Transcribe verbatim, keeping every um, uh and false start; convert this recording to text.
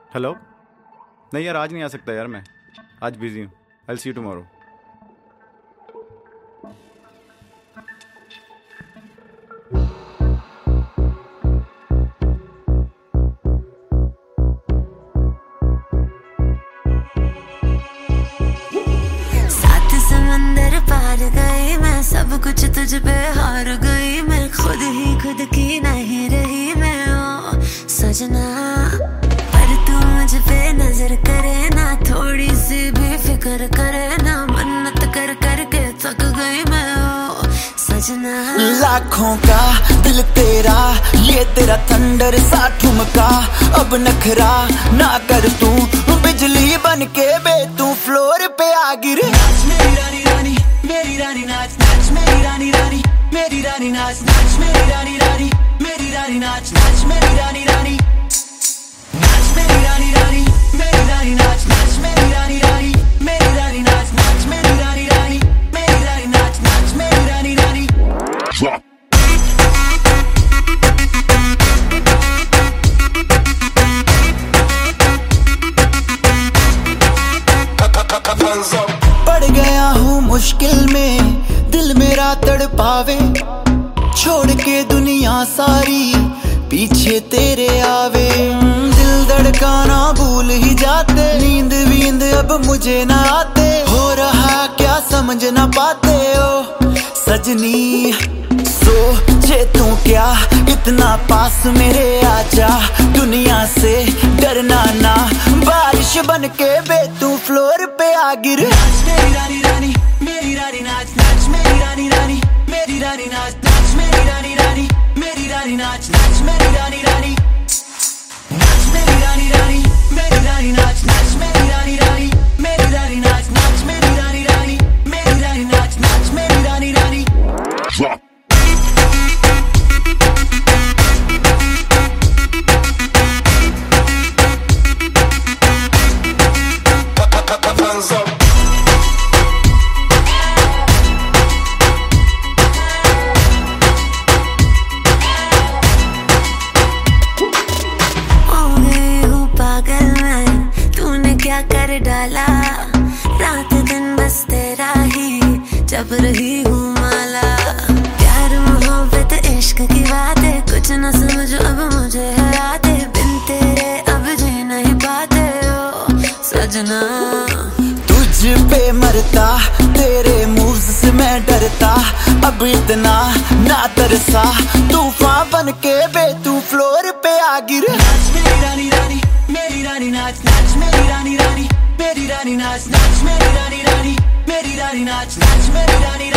Hello. नहीं यार, आज नहीं आ सकता यार, मैं आज बिजी हूँ। I will see you tomorrow. सात समंदर पार गई मैं, सब कुछ तुझ पे हार गई मैं, खुद ही खुद की नहीं रही मैं ओ सजना। पर तू मुझ पे नजर करे ना, थोड़ी सी भी फिक्र करे ना, मन्नत कर कर के थक गई मैं ओ सजना। लाखों का दिल तेरा, ये तेरा थंडर सा ठुमका, अब नखरा ना कर तू, बिजली बन के बे तू फ्लोर पे आ गिरे। नाच मेरी रानी रानी, मेरी रानी नाच नाच मेरी रानी रानी, मेरी रानी नाच नाच मेरी रानी रानी, मेरी रानी नाच नाच मेरी रानी रानी, नाच मेरी रानी रानी, मेरी रानी नाच नाच मेरी रानी रानी, मेरी रानी नाच नाच मेरी रानी रानी, मेरी रानी नाच नाच मेरी रानी रानी। पड़ गया हूँ मुश्किल में, दिल मेरा तड़पावे, छोड़ के दुनिया सारी पीछे तेरे आवे। दिल धड़काना भूल ही जाते, नींद वींद अब मुझे ना आते, हो रहा क्या समझ ना पाते ओ सजनी। सोचे तू क्या इतना पास मेरे आजा, दुनिया से डरना ना, बारिश बन के बे तू फ्लोर पे आ गिर। नाच मेरी रानी रानी, मेरी रानी नाच नाच मेरी रानी रानी, मेरी रानी नाच नाच मेरी रानी रानी, मेरी रानी नाच नाच मेरी रानी रानी, नाच मेरी रानी रानी, मेरी रानी नाच नाच मेरी रानी रानी, मेरी रानी नाच नाच मेरी रानी रानी, मेरी रानी नाच नाच मेरी रानी रानी। क्या कर डाला, रात दिन बस तेरा ही जब रही हूँ माला। प्यार मोहब्बत इश्क की बातें, कुछ न समझो अब मुझे हराते, बिन तेरे अब जी नहीं पाते ओ सजना। तुझ पे मरता, तेरे मूव्स से मैं डरता, अब इतना ना तरसा, तूफान बन के बे तू फ्लोर पे आ गिर। नाच मेरी रानी रानी, मेरी रानी नाच नाच मेरी रानी रानी, मेरी रानी नाच नाच मेरी रानी रानी, मेरी रानी नाच नाच मेरी रानी।